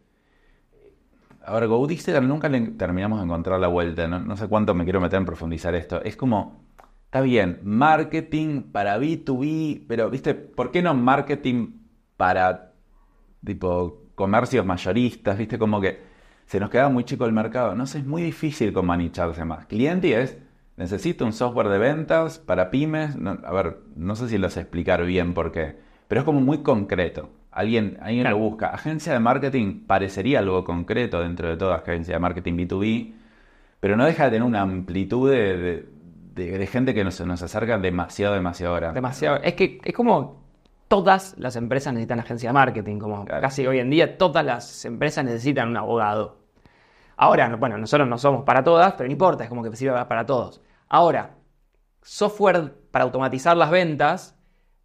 Ahora, GoDigital nunca le terminamos de encontrar la vuelta. No, no sé cuánto me quiero meter en profundizar esto. Es como, está bien, marketing para B dos B, pero, ¿viste? ¿Por qué no marketing para, tipo, comercios mayoristas? ¿Viste? Como que se nos queda muy chico el mercado. No sé, es muy difícil como anicharse más. Clienti es, necesito un software de ventas para pymes. No, a ver, no sé si lo sé explicar bien por qué, pero es como muy concreto. Alguien, alguien claro. lo busca. Agencia de marketing parecería algo concreto dentro de toda agencia de marketing B dos B, pero no deja de tener una amplitud de, de, de, de gente que nos, nos acerca demasiado, demasiado grande. Demasiado. Es que es como... Todas las empresas necesitan agencia de marketing, como claro. casi hoy en día todas las empresas necesitan un abogado. Ahora, bueno, nosotros no somos para todas, pero no importa, es como que sirve para todos. Ahora, software para automatizar las ventas,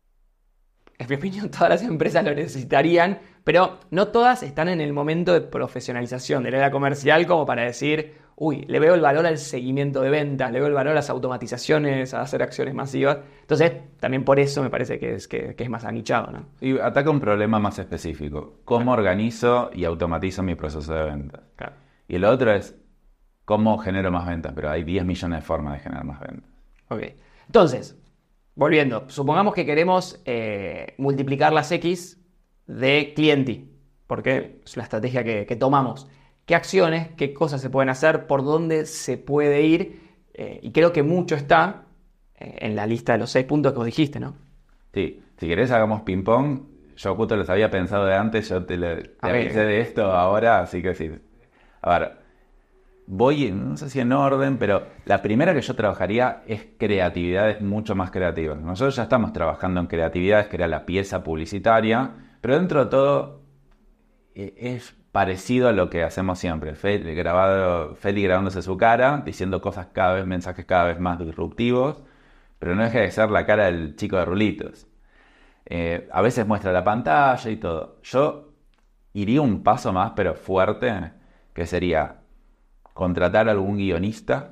en mi opinión todas las empresas lo necesitarían, pero no todas están en el momento de profesionalización del área comercial como para decir, uy, le veo el valor al seguimiento de ventas, le veo el valor a las automatizaciones, a hacer acciones masivas. Entonces, también por eso me parece que es, que, que es más anichado, ¿no? Y ataca un problema más específico. ¿Cómo claro. organizo y automatizo mi proceso de ventas? Claro. Y el otro es, ¿cómo genero más ventas? Pero hay diez millones de formas de generar más ventas. Ok. Entonces, volviendo, supongamos que queremos eh, multiplicar las X de Clienti, porque es la estrategia que, que tomamos. ¿Qué acciones, qué cosas se pueden hacer, por dónde se puede ir? Eh, y creo que mucho está eh, en la lista de los seis puntos que vos dijiste, ¿no? Sí, si querés hagamos ping-pong. Yo justo los había pensado de antes, yo te, le, te avisé de esto ahora, así que sí. A ver, voy, no sé si en orden, pero la primera que yo trabajaría es creatividades mucho más creativas. Nosotros ya estamos trabajando en creatividades, que era la pieza publicitaria, pero dentro de todo eh, es parecido a lo que hacemos siempre. Feli, grabado, Feli grabándose su cara, diciendo cosas cada vez, mensajes cada vez más disruptivos, pero no deja de ser la cara del chico de rulitos. Eh, a veces muestra la pantalla y todo. Yo iría un paso más, pero fuerte, que sería contratar a algún guionista,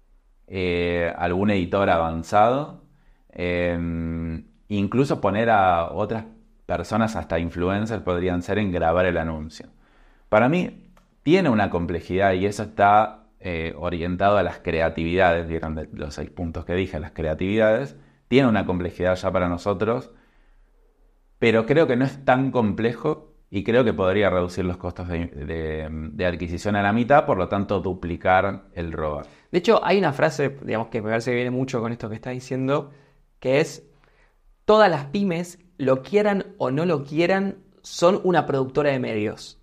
eh, algún editor avanzado, eh, incluso poner a otras personas, hasta influencers podrían ser, en grabar el anuncio. Para mí tiene una complejidad y eso está eh, orientado a las creatividades, vieron de los seis puntos que dije, las creatividades, tiene una complejidad ya para nosotros, pero creo que no es tan complejo y creo que podría reducir los costos de, de, de adquisición a la mitad, por lo tanto duplicar el R O A. De hecho, hay una frase, digamos, que me parece que viene mucho con esto que está diciendo, que es: todas las pymes, lo quieran o no lo quieran, son una productora de medios.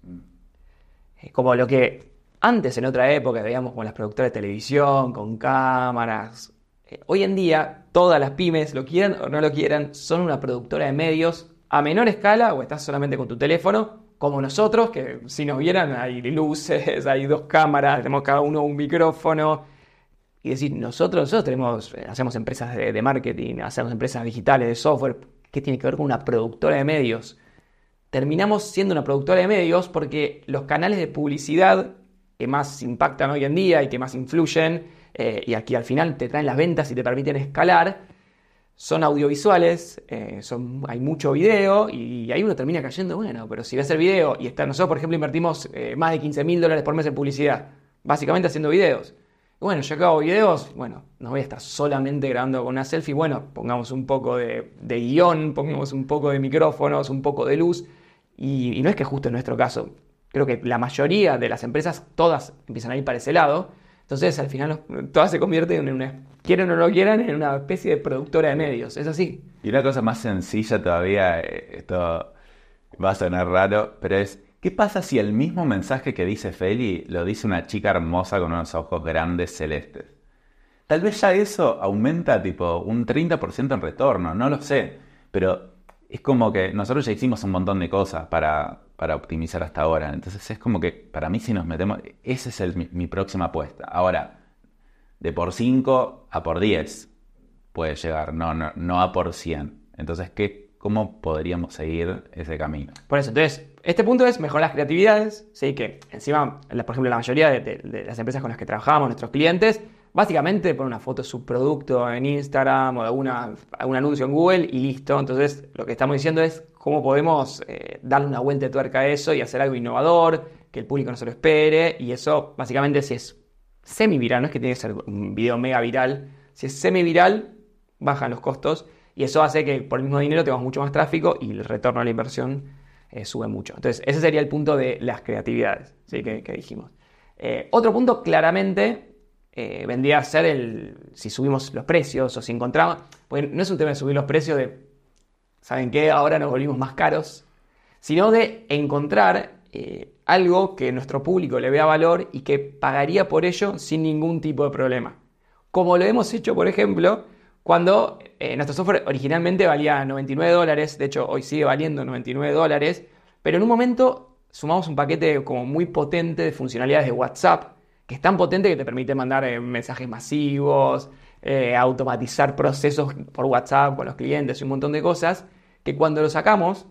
Como lo que antes, en otra época, veíamos con las productoras de televisión, con cámaras. Hoy en día, todas las pymes, lo quieran o no lo quieran, son una productora de medios a menor escala, o estás solamente con tu teléfono, como nosotros, que si nos vieran hay luces, hay dos cámaras, tenemos cada uno un micrófono. Y decir, nosotros, nosotros tenemos, hacemos empresas de, de marketing, hacemos empresas digitales, de software. ¿Qué tiene que ver con una productora de medios? Terminamos siendo una productora de medios porque los canales de publicidad que más impactan hoy en día y que más influyen, eh, y aquí al final te traen las ventas y te permiten escalar, son audiovisuales, eh, son, hay mucho video, y ahí uno termina cayendo, bueno, pero si ves el video y está, nosotros por ejemplo invertimos eh, más de quince mil dólares por mes en publicidad, básicamente haciendo videos. Bueno, yo acabo videos, bueno, no voy a estar solamente grabando con una selfie, bueno, pongamos un poco de, de guión, pongamos un poco de micrófonos, un poco de luz, y, y no es que justo en nuestro caso, creo que la mayoría de las empresas, todas empiezan a ir para ese lado, entonces al final todas se convierten en una, quieran o no quieran, en una especie de productora de medios, es así. Y una cosa más sencilla todavía, esto va a sonar raro, pero es: ¿qué pasa si el mismo mensaje que dice Feli lo dice una chica hermosa con unos ojos grandes celestes? Tal vez ya eso aumenta tipo un treinta por ciento en retorno, no lo sé. Pero es como que nosotros ya hicimos un montón de cosas para, para optimizar hasta ahora. Entonces es como que para mí, si nos metemos, esa es el, mi, mi próxima apuesta. Ahora, de por cinco a por diez puede llegar, no, no, no a por cien. Entonces, ¿qué, ¿cómo podríamos seguir ese camino? Por eso, entonces, este punto es mejorar las creatividades, ¿sí? Que encima, por ejemplo, la mayoría de, de, de las empresas con las que trabajamos, nuestros clientes, básicamente ponen una foto de su producto en Instagram o de alguna, algún anuncio en Google y listo. Entonces, lo que estamos diciendo es cómo podemos eh, darle una vuelta de tuerca a eso y hacer algo innovador, que el público no se lo espere. Y eso, básicamente, si es semi-viral, no es que tiene que ser un video mega viral, si es semi-viral, bajan los costos. Y eso hace que por el mismo dinero tengamos mucho más tráfico y el retorno a la inversión eh, sube mucho. Entonces, ese sería el punto de las creatividades, ¿sí? que, que dijimos. Eh, otro punto, claramente, eh, vendría a ser el si subimos los precios o si encontramos... Pues no es un tema de subir los precios de, ¿saben qué? Ahora nos volvimos más caros. Sino de encontrar eh, algo que nuestro público le vea valor y que pagaría por ello sin ningún tipo de problema. Como lo hemos hecho, por ejemplo, cuando eh, nuestro software originalmente valía noventa y nueve dólares, de hecho hoy sigue valiendo noventa y nueve dólares, pero en un momento sumamos un paquete como muy potente de funcionalidades de WhatsApp, que es tan potente que te permite mandar eh, mensajes masivos, eh, automatizar procesos por WhatsApp con los clientes y un montón de cosas, que cuando lo sacamos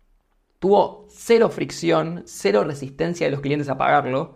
tuvo cero fricción, cero resistencia de los clientes a pagarlo.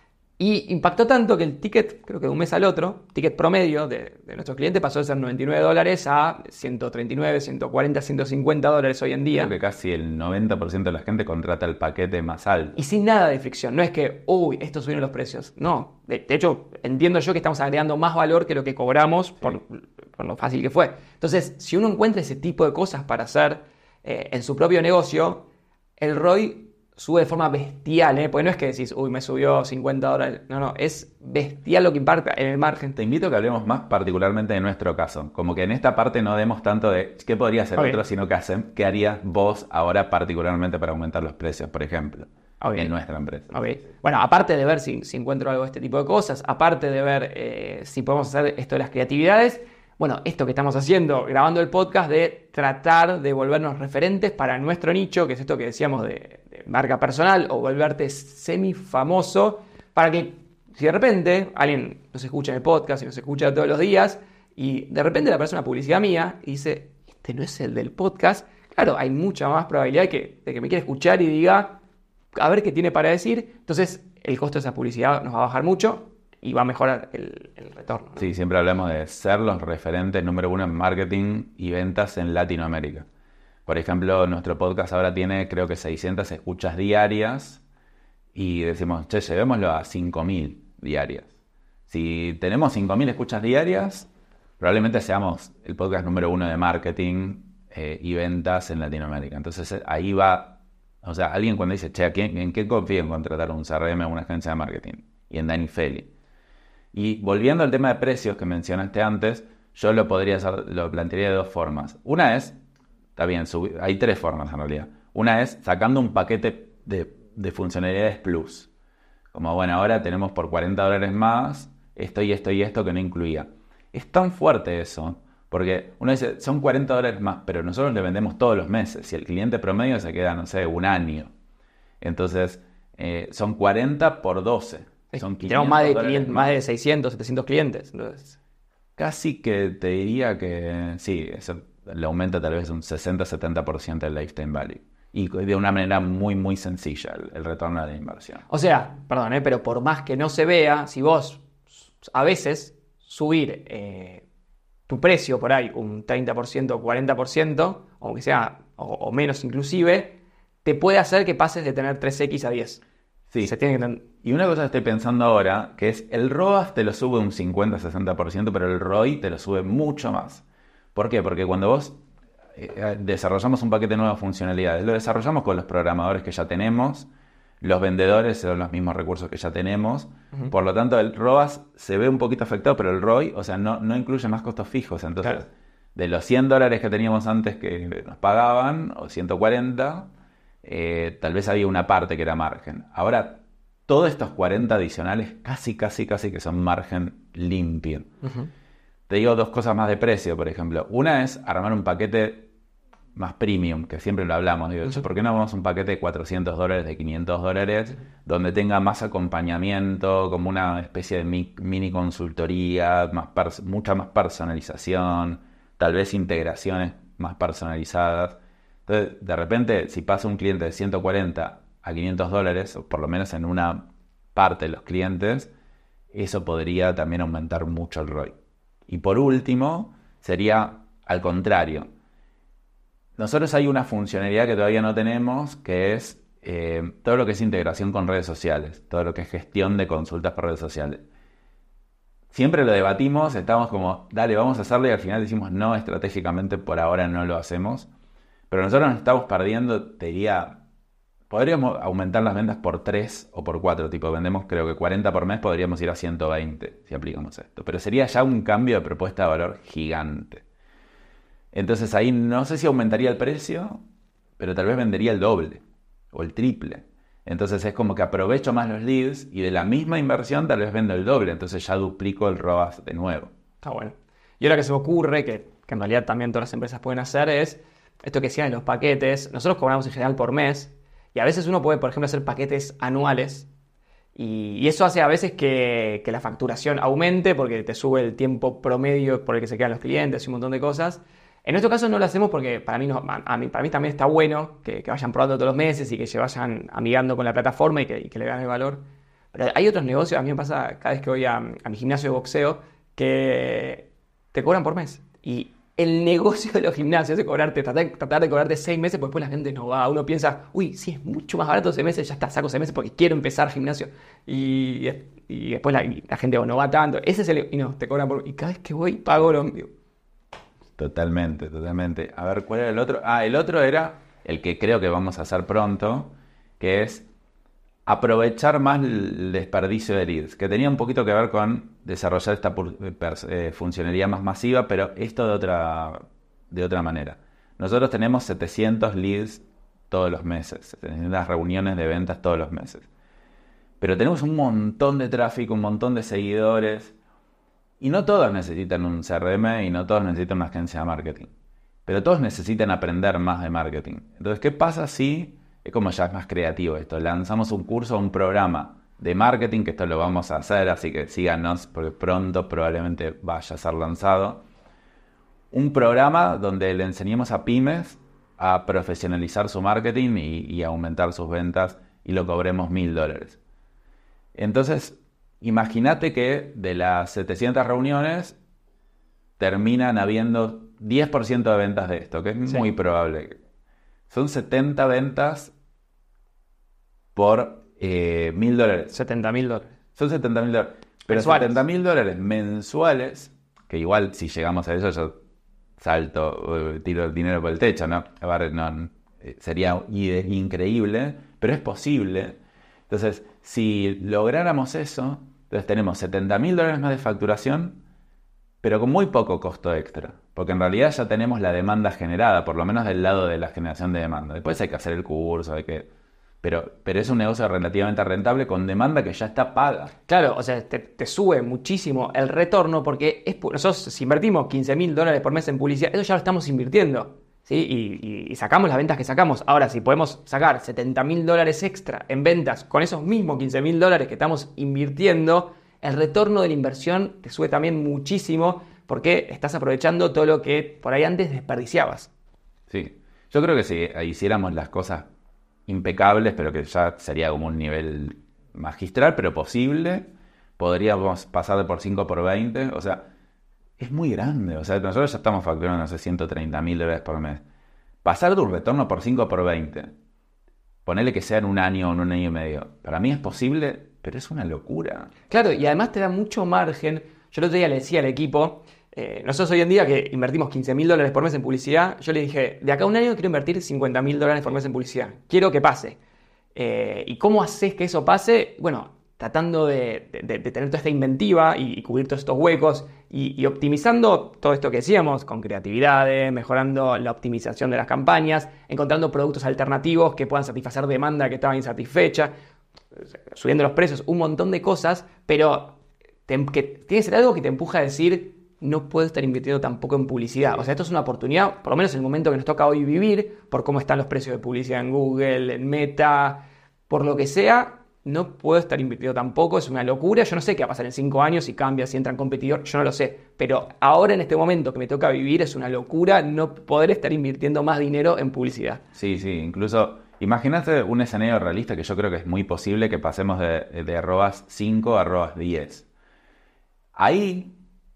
Y impactó tanto que el ticket, creo que de un mes al otro, ticket promedio de, de nuestros clientes pasó de ser noventa y nueve dólares a ciento treinta y nueve, ciento cuarenta, ciento cincuenta dólares hoy en día. Creo que casi el noventa por ciento de la gente contrata el paquete más alto. Y sin nada de fricción. No es que, uy, estos subieron los precios. No. De, de hecho, entiendo yo que estamos agregando más valor que lo que cobramos por, por lo fácil que fue. Entonces, si uno encuentra ese tipo de cosas para hacer eh, en su propio negocio, el R O I sube de forma bestial, ¿eh? Porque no es que decís, uy, me subió cincuenta dólares. No, no, es bestial lo que impacta en el margen. Te invito a que hablemos más particularmente de nuestro caso. Como que en esta parte no demos tanto de qué podría hacer okay. otro, sino que hacen, qué harías vos ahora particularmente para aumentar los precios, por ejemplo, okay. en nuestra empresa. Okay. Bueno, aparte de ver si, si encuentro algo de este tipo de cosas, aparte de ver eh, si podemos hacer esto de las creatividades, bueno, esto que estamos haciendo, grabando el podcast, de tratar de volvernos referentes para nuestro nicho, que es esto que decíamos de, de marca personal, o volverte semi-famoso, para que si de repente alguien nos escucha en el podcast y nos escucha todos los días, y de repente le aparece una publicidad mía y dice, este no es el del podcast, claro, hay mucha más probabilidad de que, de que me quiera escuchar y diga, a ver qué tiene para decir. Entonces el costo de esa publicidad nos va a bajar mucho. y va a mejorar el, el retorno, ¿no? Sí, siempre hablamos de ser los referentes número uno en marketing y ventas en Latinoamérica. Por ejemplo, nuestro podcast ahora tiene creo que seiscientas escuchas diarias y decimos, che, llevémoslo a cinco mil diarias. Si tenemos cinco mil escuchas diarias, probablemente seamos el podcast número uno de marketing eh, y ventas en Latinoamérica. Entonces ahí va, o sea, alguien cuando dice, che, ¿quién, ¿en qué confío en contratar un C R M o una agencia de marketing? Y en Dani Feli. Y volviendo al tema de precios que mencionaste antes, yo lo podría hacer, lo plantearía de dos formas. Una es, está bien, subir, hay tres formas en realidad. Una es sacando un paquete de, de funcionalidades plus. Como, bueno, ahora tenemos por cuarenta dólares más esto y esto y esto que no incluía. Es tan fuerte eso, porque uno dice, son cuarenta dólares más, pero nosotros le vendemos todos los meses. Si el cliente promedio se queda, no sé, un año. Entonces, eh, son cuarenta por doce. Son tenemos más de, quinientos, más de seiscientos, setecientos clientes. Entonces. Casi que te diría que sí, eso le aumenta tal vez un sesenta a setenta por ciento el lifetime value. Y de una manera muy, muy sencilla el, el retorno de la inversión. O sea, perdón, ¿eh? pero por más que no se vea, si vos a veces subir eh, tu precio por ahí un treinta por ciento o cuarenta por ciento, aunque sea, o, o menos inclusive, te puede hacer que pases de tener tres equis a diez. Sí. Se tiene que tener... Y una cosa que estoy pensando ahora, que es el R O A S te lo sube un cincuenta a sesenta por ciento, pero el R O I te lo sube mucho más. ¿Por qué? Porque cuando vos eh, desarrollamos un paquete de nuevas funcionalidades, lo desarrollamos con los programadores que ya tenemos, los vendedores son los mismos recursos que ya tenemos, uh-huh. Por lo tanto el R O A S se ve un poquito afectado, pero el R O I, o sea, no, no incluye más costos fijos. Entonces, claro, de los cien dólares que teníamos antes que nos pagaban, o ciento cuarenta, eh, tal vez había una parte que era margen. Ahora, todos estos cuarenta adicionales casi, casi, casi que son margen limpio. Uh-huh. Te digo dos cosas más de precio, por ejemplo. Una es armar un paquete más premium, que siempre lo hablamos. Digo, uh-huh. ¿por qué no vamos a un paquete de cuatrocientos dólares, de quinientos dólares, uh-huh. donde tenga más acompañamiento, como una especie de mi, mini consultoría, más pers- mucha más personalización, tal vez integraciones más personalizadas? Entonces, de repente, si pasa un cliente de ciento cuarenta a quinientos dólares, o por lo menos en una parte de los clientes, eso podría también aumentar mucho el R O I. Y por último, sería al contrario. Nosotros hay una funcionalidad que todavía no tenemos, que es eh, todo lo que es integración con redes sociales, todo lo que es gestión de consultas por redes sociales. Siempre lo debatimos, estamos como, dale, vamos a hacerlo, y al final decimos, no, estratégicamente por ahora no lo hacemos. Pero nosotros nos estamos perdiendo, te diría, podríamos aumentar las ventas por tres o por cuatro, tipo vendemos creo que cuarenta por mes, podríamos ir a ciento veinte si aplicamos esto. Pero sería ya un cambio de propuesta de valor gigante. Entonces ahí no sé si aumentaría el precio, pero tal vez vendería el doble o el triple. Entonces es como que aprovecho más los leads y de la misma inversión tal vez vendo el doble, entonces ya duplico el R O A S de nuevo. Está bueno. Y ahora que se me ocurre, que, que en realidad también todas las empresas pueden hacer, es esto que decían en los paquetes. Nosotros cobramos en general por mes. Y a veces uno puede, por ejemplo, hacer paquetes anuales y, y eso hace a veces que, que la facturación aumente porque te sube el tiempo promedio por el que se quedan los clientes y un montón de cosas. En nuestro caso no lo hacemos porque para mí, no, a mí, para mí también está bueno que, que vayan probando todos los meses y que se vayan amigando con la plataforma y que, y que le vean el valor. Pero hay otros negocios, a mí me pasa cada vez que voy a, a mi gimnasio de boxeo, que te cobran por mes. Y el negocio de los gimnasios es cobrarte, tratar, tratar de cobrarte seis meses, porque después la gente no va. Uno piensa, uy, sí, es mucho más barato seis meses, ya está, saco seis meses porque quiero empezar gimnasio. Y, y después la, y la gente oh, no va tanto. Ese es el. Y no, te cobran por. Y cada vez que voy, pago lo mismo. Totalmente, totalmente. A ver, ¿cuál era el otro? Ah, el otro era el que creo que vamos a hacer pronto, que es aprovechar más el desperdicio de leads, que tenía un poquito que ver con desarrollar esta eh, funcionalidad más masiva, pero esto de otra, de otra manera. Nosotros tenemos setecientos leads todos los meses, setecientas reuniones de ventas todos los meses. Pero tenemos un montón de tráfico, un montón de seguidores, y no todos necesitan un C R M y no todos necesitan una agencia de marketing. Pero todos necesitan aprender más de marketing. Entonces, ¿qué pasa si... Es como ya es más creativo esto. Lanzamos un curso o un programa de marketing, que esto lo vamos a hacer, así que síganos porque pronto probablemente vaya a ser lanzado. Un programa donde le enseñemos a pymes a profesionalizar su marketing y, y aumentar sus ventas y lo cobremos mil dólares. Entonces, imagínate que de las setecientas reuniones terminan habiendo diez por ciento de ventas de esto, que es sí. muy probable. Son setenta ventas por eh, mil dólares. setenta mil dólares. Son setenta mil dólares. Pero setenta mil dólares mensuales, que igual si llegamos a eso yo salto, tiro el dinero por el techo, ¿no? A ver, no, sería increíble, pero es posible. Entonces, si lográramos eso, entonces tenemos setenta mil dólares más de facturación, pero con muy poco costo extra. Porque en realidad ya tenemos la demanda generada, por lo menos del lado de la generación de demanda. Después hay que hacer el curso, hay que... Pero, pero es un negocio relativamente rentable con demanda que ya está paga. Claro, o sea, te, te sube muchísimo el retorno porque es, nosotros si invertimos quince mil dólares por mes en publicidad, eso ya lo estamos invirtiendo, ¿sí? Y, y, y sacamos las ventas que sacamos. Ahora, si podemos sacar setenta mil dólares extra en ventas con esos mismos quince mil dólares que estamos invirtiendo, el retorno de la inversión te sube también muchísimo porque estás aprovechando todo lo que por ahí antes desperdiciabas. Sí, yo creo que si hiciéramos las cosas impecables, pero que ya sería como un nivel magistral, pero posible, podríamos pasar de por cinco por veinte, o sea, es muy grande, o sea, nosotros ya estamos facturando, no sé, ciento treinta mil dólares por mes. Pasar de un retorno por cinco por veinte, ponerle que sea en un año o en un año y medio, para mí es posible, pero es una locura. Claro, y además te da mucho margen. Yo el otro día le decía al equipo, Eh, nosotros hoy en día que invertimos quince mil dólares por mes en publicidad, yo le dije, de acá a un año quiero invertir cincuenta mil dólares por mes en publicidad. Quiero que pase. Eh, ¿Y cómo haces que eso pase? Bueno, tratando de, de, de tener toda esta inventiva y, y cubrir todos estos huecos y, y optimizando todo esto que decíamos, con creatividades, mejorando la optimización de las campañas, encontrando productos alternativos que puedan satisfacer demanda que estaba insatisfecha, subiendo los precios, un montón de cosas, pero te, que tiene que ser algo que te empuja a decir... no puedo estar invirtiendo tampoco en publicidad. O sea, esto es una oportunidad, por lo menos en el momento que nos toca hoy vivir, por cómo están los precios de publicidad en Google, en Meta, por lo que sea, no puedo estar invirtiendo tampoco. Es una locura. Yo no sé qué va a pasar en cinco años, si cambia, si entran competidores, yo no lo sé. Pero ahora, en este momento que me toca vivir, es una locura no poder estar invirtiendo más dinero en publicidad. Sí, sí, incluso... Imagínate un escenario realista que yo creo que es muy posible que pasemos de, de arrobas cinco a arrobas diez. Ahí...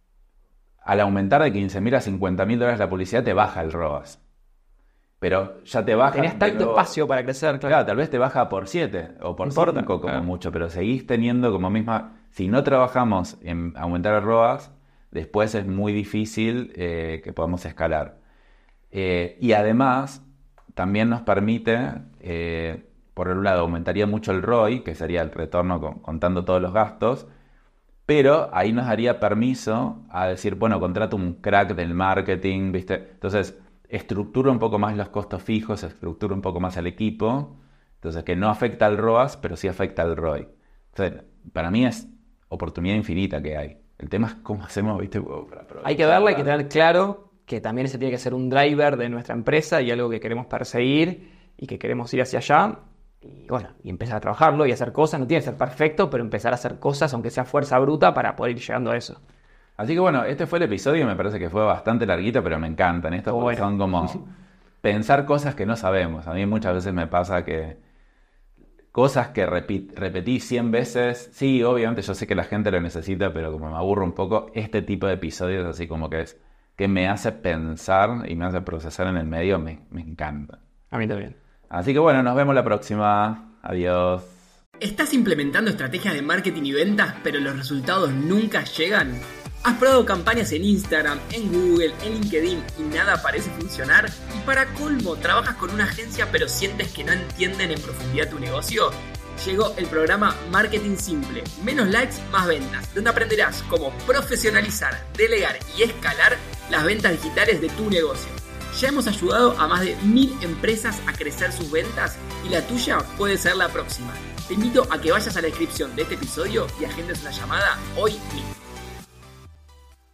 Al aumentar de quince mil a cincuenta mil dólares la publicidad, te baja el R O A S. Pero ya te baja... Tenías tanto luego, espacio para crecer, claro. Claro, tal vez te baja por siete o por cinco como claro. mucho, pero seguís teniendo como misma... Si no trabajamos en aumentar el R O A S, después es muy difícil eh, que podamos escalar. Eh, y además, también nos permite, eh, por un lado, aumentaría mucho el R O I, que sería el retorno con, contando todos los gastos, pero ahí nos daría permiso a decir, bueno, contrato un crack del marketing, ¿viste? Entonces, estructura un poco más los costos fijos, estructura un poco más el equipo, entonces que no afecta al R O A S, pero sí afecta al R O I. Entonces, para mí es oportunidad infinita que hay. El tema es cómo hacemos, ¿viste? Para hay que verla, hay que tener claro que también ese tiene que ser un driver de nuestra empresa y algo que queremos perseguir y que queremos ir hacia allá. Y bueno, y empezar a trabajarlo y hacer cosas, no tiene que ser perfecto, pero empezar a hacer cosas, aunque sea fuerza bruta, para poder ir llegando a eso. Así que bueno, este fue el episodio, me parece que fue bastante larguito, pero me encantan. Estos oh, bueno. son como pensar cosas que no sabemos. A mí muchas veces me pasa que cosas que repit, repetí cien veces, sí, obviamente yo sé que la gente lo necesita, pero como me aburro un poco, este tipo de episodios así como que es, que me hace pensar y me hace procesar en el medio, me, me encanta. A mí también. Así que bueno, nos vemos la próxima. Adiós. ¿Estás implementando estrategias de marketing y ventas, pero los resultados nunca llegan? ¿Has probado campañas en Instagram, en Google, en LinkedIn y nada parece funcionar? Y para colmo, trabajas con una agencia pero sientes que no entienden en profundidad tu negocio. Llegó el programa Marketing Simple, menos likes, más ventas, donde aprenderás cómo profesionalizar, delegar y escalar las ventas digitales de tu negocio. Ya hemos ayudado a más de mil empresas a crecer sus ventas y la tuya puede ser la próxima. Te invito a que vayas a la descripción de este episodio y agendes una llamada hoy mismo.